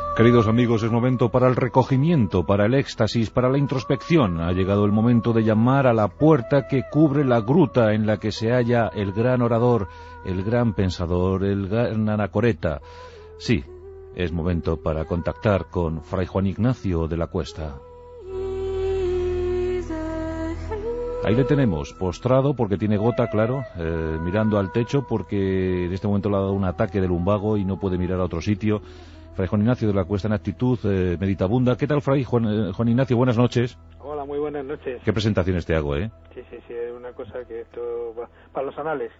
Queridos amigos, es momento para el recogimiento, para el éxtasis, para la introspección. Ha llegado el momento de llamar a la puerta que cubre la gruta en la que se halla el gran orador, el gran pensador, el gran anacoreta. Sí, es momento para contactar con Fray Juan Ignacio de la Cuesta. Ahí le tenemos, postrado porque tiene gota, claro, mirando al techo porque en este momento le ha dado un ataque de lumbago y no puede mirar a otro sitio. Fray Juan Ignacio de la Cuesta, en actitud meditabunda. ¿Qué tal, Fray Juan Ignacio? Buenas noches. Hola, muy buenas noches. ¿Qué presentaciones te hago, eh? Sí, es una cosa que esto va para los anales.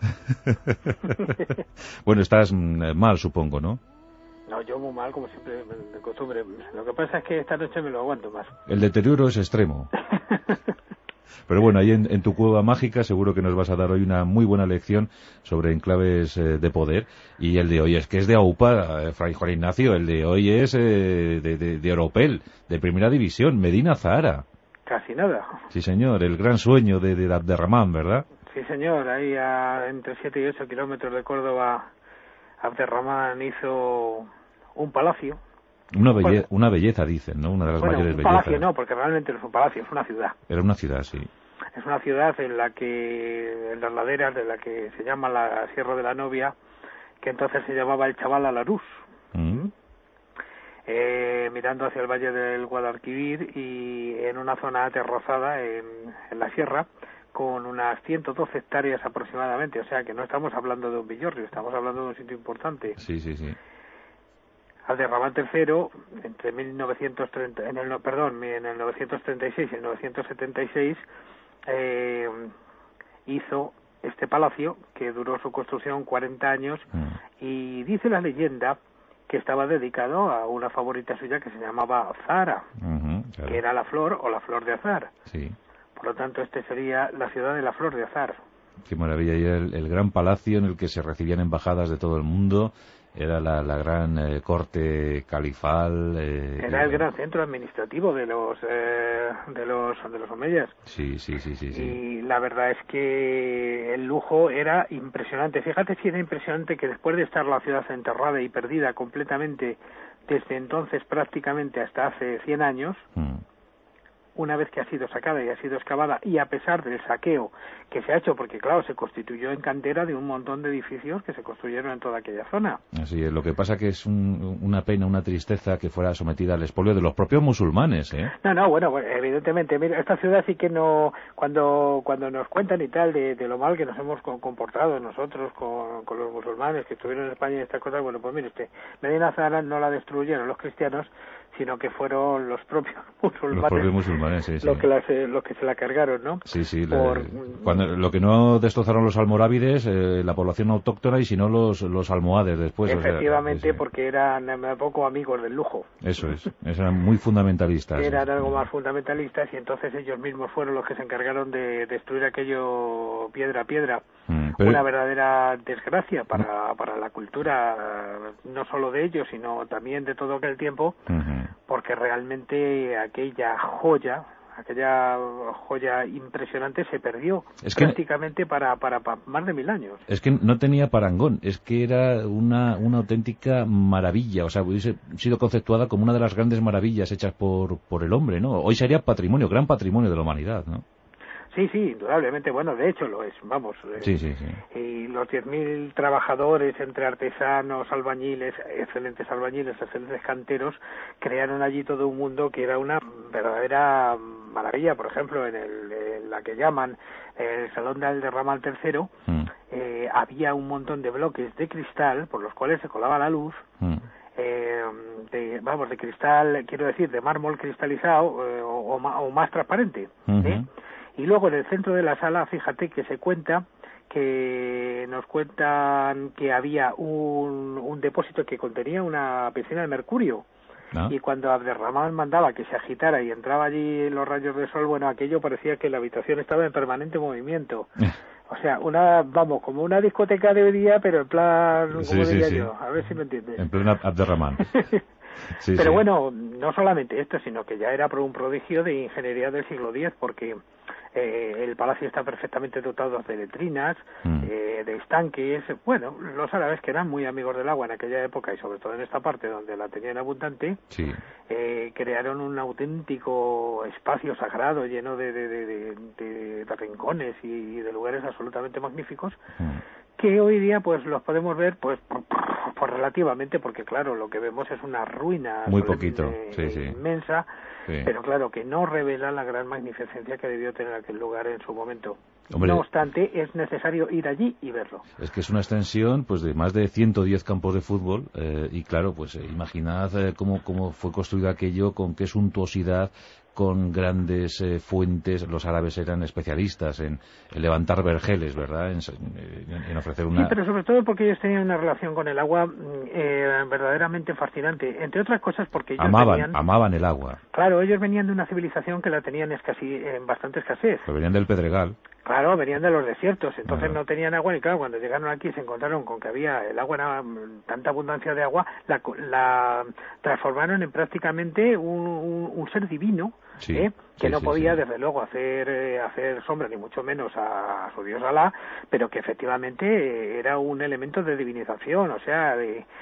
Bueno, estás mal, supongo, ¿no? No, yo muy mal, como siempre, de costumbre. Lo que pasa es que esta noche me lo aguanto más. El deterioro es extremo. Pero bueno, ahí en tu cueva mágica seguro que nos vas a dar hoy una muy buena lección sobre enclaves de poder. Y el de hoy es que es de AUPA, Fray Juan Ignacio. El de hoy es de Oropel, de Primera División, Medina Zahara. Casi nada. Sí, señor, el gran sueño de Abderramán, ¿verdad? Sí, señor, ahí entre 7 y 8 kilómetros de Córdoba, Abderramán hizo un palacio. Una belleza, dicen, ¿no? Una de las mayores bellezas. Un palacio no, porque realmente no es un palacio, es una ciudad. Era una ciudad, sí. Es una ciudad en la que, en las laderas de la que se llama la Sierra de la Novia, que entonces se llamaba el Chaval Alarús, mirando hacia el valle del Guadalquivir y en una zona aterrazada en la sierra, con unas 112 hectáreas aproximadamente, o sea que no estamos hablando de un villorrio, estamos hablando de un sitio importante. Sí. Abderramán III, entre en el 936 y el 976, hizo este palacio que duró su construcción 40 años y dice la leyenda que estaba dedicado a una favorita suya que se llamaba Zahara, claro, que era la flor o la flor de azar. Sí. Por lo tanto, este sería la ciudad de la flor de azar. Qué maravilla, y el gran palacio en el que se recibían embajadas de todo el mundo. Era la gran corte califal. Era el gran centro administrativo de los omeyas. Sí. Y la verdad es que el lujo era impresionante. Fíjate si era impresionante que después de estar la ciudad enterrada y perdida completamente desde entonces prácticamente hasta hace 100 años, una vez que ha sido sacada y ha sido excavada, y a pesar del saqueo que se ha hecho, porque claro, se constituyó en cantera de un montón de edificios que se construyeron en toda aquella zona. Así es, lo que pasa que es una pena, una tristeza que fuera sometida al expolio de los propios musulmanes, ¿eh? Bueno, evidentemente, mira, esta ciudad sí que no, cuando nos cuentan y tal de lo mal que nos hemos comportado nosotros con los musulmanes que estuvieron en España y estas cosas, bueno, pues mire Medina Zahara no la destruyeron los cristianos, sino que fueron los propios musulmanes, sí. Los que se la cargaron, ¿no? Sí, lo que no destrozaron los almorávides, la población autóctona, y si no los almohades después. Efectivamente, o sea, sí. Porque eran poco amigos del lujo. Eso eran muy fundamentalistas. Eran algo más fundamentalistas, y entonces ellos mismos fueron los que se encargaron de destruir aquello piedra a piedra. Una verdadera desgracia para la cultura, no solo de ellos, sino también de todo aquel tiempo, porque realmente aquella joya impresionante se perdió prácticamente para más de 1000 años. Es que no tenía parangón, es que era una auténtica maravilla, o sea, hubiese sido conceptuada como una de las grandes maravillas hechas por el hombre, ¿no? Hoy sería gran patrimonio de la humanidad, ¿no? Sí, indudablemente, bueno, de hecho lo es, vamos. Sí. Y los 10.000 trabajadores, entre artesanos, albañiles, excelentes canteros, crearon allí todo un mundo que era una verdadera maravilla. Por ejemplo, en la que llaman el Salón de Abderramán III, había un montón de bloques de cristal por los cuales se colaba la luz, de cristal, quiero decir, de mármol cristalizado o más transparente, Y luego en el centro de la sala, fíjate que nos cuentan que había un depósito que contenía una piscina de mercurio. Y cuando Abderramán mandaba que se agitara y entraba allí los rayos de sol, bueno, aquello parecía que la habitación estaba en permanente movimiento. O sea, como una discoteca de hoy día, pero en plan, como diría yo, a ver si me entiendes. En plan Abderramán. Pero bueno, no solamente esto, sino que ya era un prodigio de ingeniería del siglo X, porque el palacio está perfectamente dotado de letrinas, de estanques. Bueno, los árabes, que eran muy amigos del agua en aquella época y sobre todo en esta parte donde la tenían abundante, sí, crearon un auténtico espacio sagrado lleno de rincones y de lugares absolutamente magníficos, que hoy día pues los podemos ver pues relativamente, porque claro, lo que vemos es una ruina muy poquito, inmensa, pero claro, que no revela la gran magnificencia que debió tener aquel lugar en su momento. Hombre, no obstante, es necesario ir allí y verlo. Es que es una extensión pues de más de 110 campos de fútbol, y claro, pues imaginad cómo fue construido aquello, con qué suntuosidad, con grandes fuentes. Los árabes eran especialistas en levantar vergeles, ¿verdad? En ofrecer una... Sí, pero sobre todo porque ellos tenían una relación con el agua verdaderamente fascinante. Entre otras cosas porque ellos amaban el agua. Claro, ellos venían de una civilización que la tenían en bastante escasez. Pero venían del Pedregal. Claro, venían de los desiertos, entonces no tenían agua, y claro, cuando llegaron aquí se encontraron con que el agua era tanta abundancia de agua, la transformaron en prácticamente un ser divino, que no podía desde luego hacer sombra ni mucho menos a su dios Alá, pero que efectivamente era un elemento de divinización, o sea,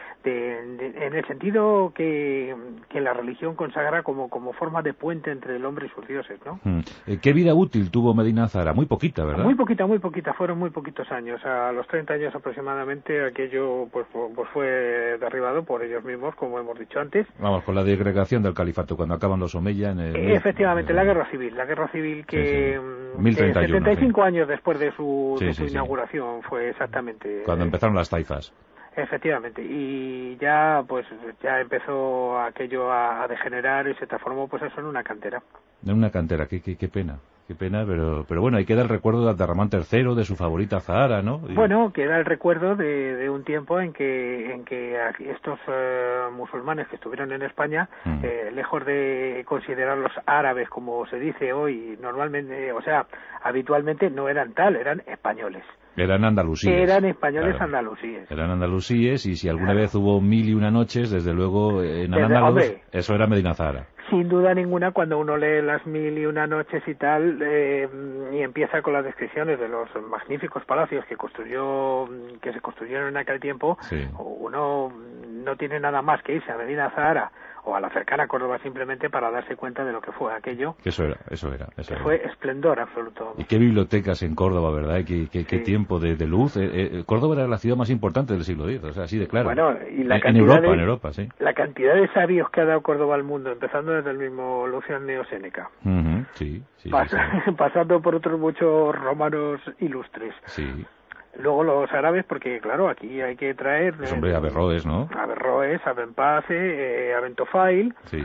en el sentido que la religión consagra como forma de puente entre el hombre y sus dioses, ¿no? ¿Qué vida útil tuvo Medina Azahara? Muy poquita, ¿verdad? Muy poquita, fueron muy poquitos años. A los 30 años aproximadamente aquello pues fue derribado por ellos mismos, como hemos dicho antes. Vamos, con la disgregación del califato, cuando acaban los Omeya en el... Efectivamente, la guerra civil que... 1031, 75 años después de su inauguración fue exactamente... Cuando empezaron las taifas. Efectivamente, y ya empezó aquello a degenerar y se transformó pues eso en una cantera. En una cantera, qué pena. Qué pena, pero bueno, ahí queda el recuerdo de Abderramán III, de su favorita Zahara, ¿no? Bueno, queda el recuerdo de un tiempo en que estos musulmanes que estuvieron en España, lejos de considerarlos árabes, como se dice hoy, normalmente, o sea, habitualmente no eran tal, eran españoles. Eran andalusíes. Eran españoles, claro. Andalusíes. Eran andalusíes, y si alguna vez hubo 1001 noches, desde luego en Al-Ándalus, eso era Medina Azahara. Sin duda ninguna, cuando uno lee las 1001 noches y tal, y empieza con las descripciones de los magníficos palacios que se construyeron en aquel tiempo, uno no tiene nada más que irse a Medina Azahara o a la cercana Córdoba simplemente para darse cuenta de lo que fue aquello. Eso era. Fue esplendor absoluto. Y qué bibliotecas en Córdoba, ¿verdad? Qué tiempo de luz. Córdoba era la ciudad más importante del siglo X, o sea, así de claro. Bueno, y en Europa, sí. La cantidad de sabios que ha dado Córdoba al mundo, empezando desde el mismo Lucian Neo Séneca. Sí. Pasando por otros muchos romanos ilustres. Sí. Luego los árabes, porque claro, aquí hay que traer... Pues hombre, Averroes, ¿no? Averroes, Abenpace, Abentofail... Sí.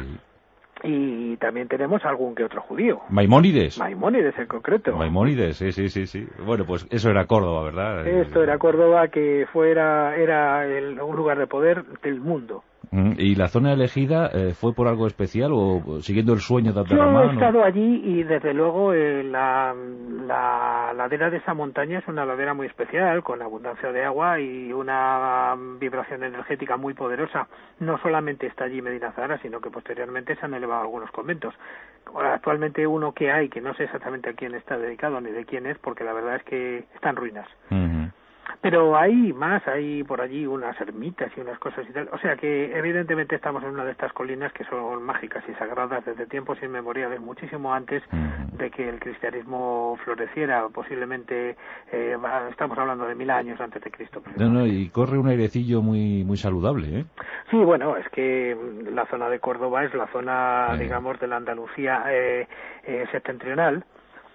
Y también tenemos algún que otro judío. Maimónides en concreto. Maimónides, sí. Bueno, pues eso era Córdoba, ¿verdad? Esto era Córdoba, que era un lugar de poder del mundo. ¿Y la zona elegida fue por algo especial o siguiendo el sueño de Abderramán? Yo he estado allí y desde luego la ladera de esa montaña es una ladera muy especial, con abundancia de agua y una vibración energética muy poderosa. No solamente está allí Medina Azahara, sino que posteriormente se han elevado algunos conventos. Ahora, actualmente uno que hay, que no sé exactamente a quién está dedicado ni de quién es, porque la verdad es que está en ruinas. Pero hay por allí unas ermitas y unas cosas y tal. O sea que evidentemente estamos en una de estas colinas que son mágicas y sagradas desde tiempos inmemoriales, muchísimo antes de que el cristianismo floreciera, posiblemente estamos hablando de 1000 años antes de Cristo. No, y corre un airecillo muy saludable, ¿eh? Sí, bueno, es que la zona de Córdoba es la zona, digamos, de la Andalucía septentrional.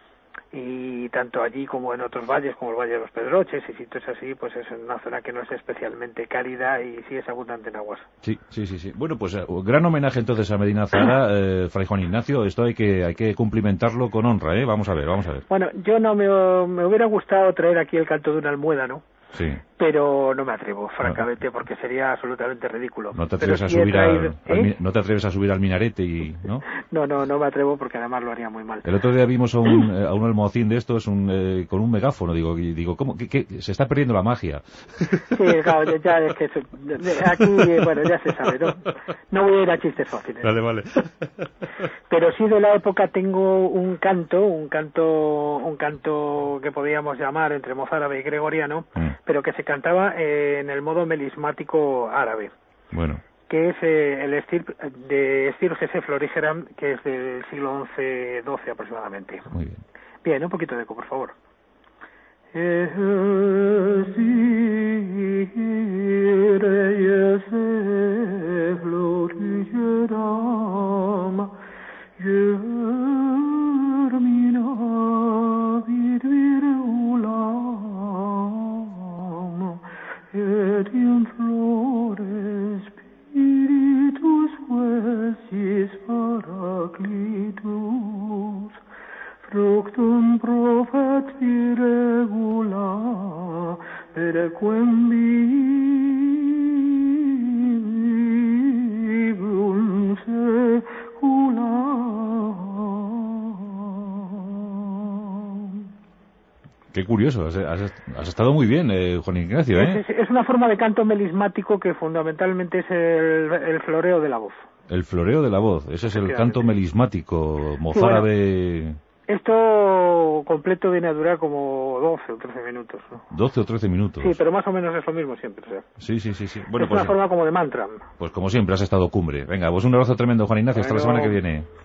Y tanto allí como en otros valles, como el Valle de los Pedroches y sitios así, pues es una zona que no es especialmente cálida y sí es abundante en aguas. Sí. Bueno, pues gran homenaje entonces a Medina Azahara, Fray Juan Ignacio. Esto hay que cumplimentarlo con honra, ¿eh? Vamos a ver. Bueno, yo no me hubiera gustado traer aquí el canto de un almuédano. Sí. pero no me atrevo, francamente, porque sería absolutamente ridículo. No te atreves a subir al minarete y, ¿no? No me atrevo porque además lo haría muy mal. El otro día vimos a un almohacín de estos con un megáfono, digo, ¿cómo? ¿Qué? Se está perdiendo la magia. Sí, claro, ya es que aquí, bueno, ya se sabe, no voy a ir a chistes fáciles. Vale. Pero sí, de la época tengo un canto que podríamos llamar entre mozárabe y gregoriano, pero que se cantaba en el modo melismático árabe. Bueno. Que es el estilo Gesef Florigeram, que es del siglo XI-XII aproximadamente. Muy bien. Bien, un poquito de eco, por favor. Fructum profet regula perequem vivum secula. Qué curioso, has estado muy bien, Juan Ignacio, ¿eh? Es una forma de canto melismático que fundamentalmente es el floreo de la voz. El floreo de la voz, ese es el canto melismático, mozárabe... Bueno, esto completo viene a durar como 12 o 13 minutos, ¿no? 12 o 13 minutos. Sí, pero más o menos es lo mismo siempre, o sea. Sí. Bueno, es una forma como de mantra. Pues como siempre has estado cumbre. Venga, pues un abrazo tremendo, Juan Ignacio, hasta la semana que viene.